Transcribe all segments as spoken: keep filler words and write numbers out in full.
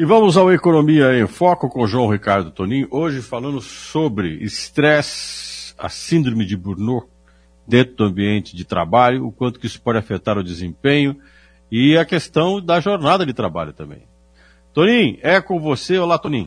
E vamos ao Economia em Foco com João Ricardo Tonin, hoje falando sobre estresse, a síndrome de Burnout dentro do ambiente de trabalho, o quanto que isso pode afetar o desempenho e a questão da jornada de trabalho também. Tonin, é com você. Olá, Tonin.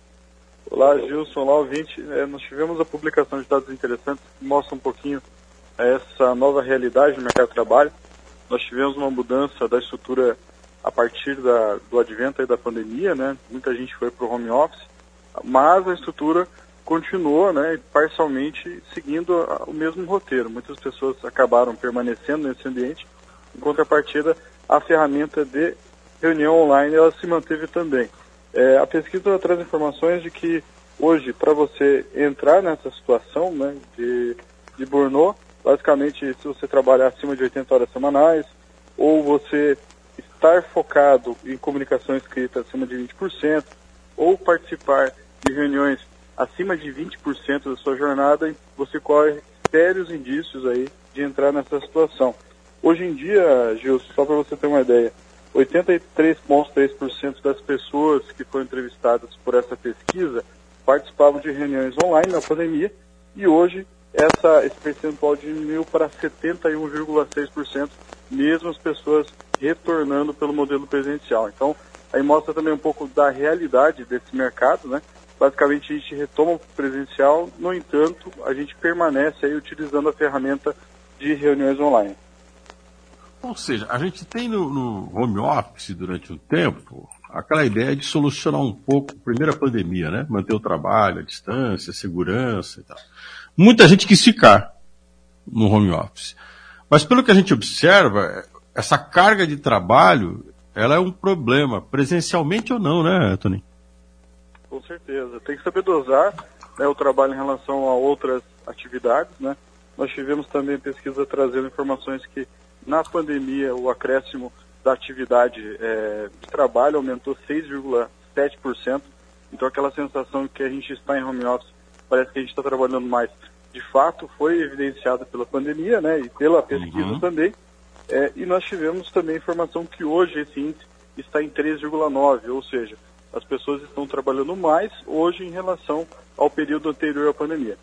Olá, Gilson. Olá, ouvinte. É, nós tivemos a publicação de dados interessantes que mostram um pouquinho essa nova realidade no mercado de trabalho. Nós tivemos uma mudança da estrutura a partir da, do advento aí da pandemia, né? Muita gente foi para o home office, mas a estrutura continuou, né, parcialmente seguindo a, o mesmo roteiro. Muitas pessoas acabaram permanecendo nesse ambiente, em contrapartida, a ferramenta de reunião online ela se manteve também. É, a pesquisa traz informações de que hoje, para você entrar nessa situação, né, de, de burnout, basicamente, se você trabalhar acima de oitenta horas semanais, ou você estar focado em comunicação escrita acima de vinte por cento, ou participar de reuniões acima de vinte por cento da sua jornada, você corre sérios indícios aí de entrar nessa situação. Hoje em dia, Gilson, só para você ter uma ideia, oitenta e três vírgula três por cento das pessoas que foram entrevistadas por essa pesquisa participavam de reuniões online na pandemia, e hoje essa, esse percentual diminuiu para setenta e um vírgula seis por cento, mesmo as pessoas retornando pelo modelo presencial. Então, aí mostra também um pouco da realidade desse mercado, né? Basicamente, a gente retoma o presencial, no entanto, a gente permanece aí utilizando a ferramenta de reuniões online. Ou seja, a gente tem no, no home office durante um tempo aquela ideia de solucionar um pouco, primeiro a pandemia, né? Manter o trabalho, a distância, a segurança e tal. Muita gente quis ficar no home office. Mas pelo que a gente observa, essa carga de trabalho, ela é um problema, presencialmente ou não, né, Tony? Com certeza. Tem que saber dosar, né, o trabalho em relação a outras atividades, né? Nós tivemos também pesquisa trazendo informações que na pandemia o acréscimo da atividade é, de trabalho aumentou seis vírgula sete por cento. Então aquela sensação que a gente está em home office, parece que a gente está trabalhando mais. De fato, foi evidenciada pela pandemia, né, e pela pesquisa uhum. também. É, e nós tivemos também informação que hoje esse índice está em três vírgula nove, ou seja, as pessoas estão trabalhando mais hoje em relação ao período anterior à pandemia.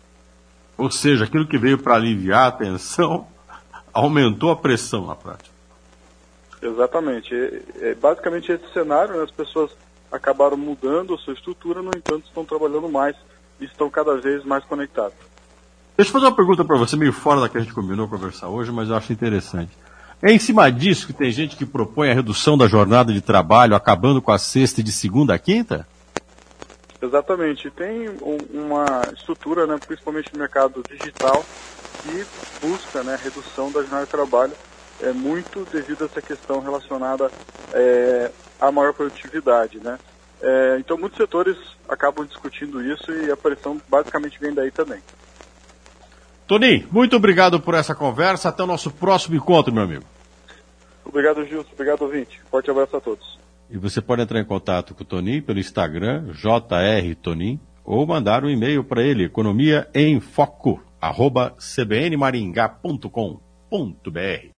Ou seja, aquilo que veio para aliviar a tensão aumentou a pressão na prática. Exatamente. É, é basicamente esse cenário, né, as pessoas acabaram mudando a sua estrutura, no entanto estão trabalhando mais e estão cada vez mais conectados. Deixa eu fazer uma pergunta para você, meio fora da que a gente combinou conversar hoje, mas eu acho interessante. É em cima disso que tem gente que propõe a redução da jornada de trabalho, acabando com a sexta e de segunda a quinta? Exatamente. Tem um, uma estrutura, né, principalmente no mercado digital, que busca, né, a redução da jornada de trabalho, é, muito devido a essa questão relacionada é, à maior produtividade, né? É, então, muitos setores acabam discutindo isso e a pressão basicamente vem daí também. Tony, muito obrigado por essa conversa. Até o nosso próximo encontro, meu amigo. Obrigado, Gilson. Obrigado, ouvinte. Forte abraço a todos. E você pode entrar em contato com o Tony pelo Instagram, J R Tonin, ou mandar um e-mail para ele, economia em foco, arroba c b n maringá ponto com ponto b r.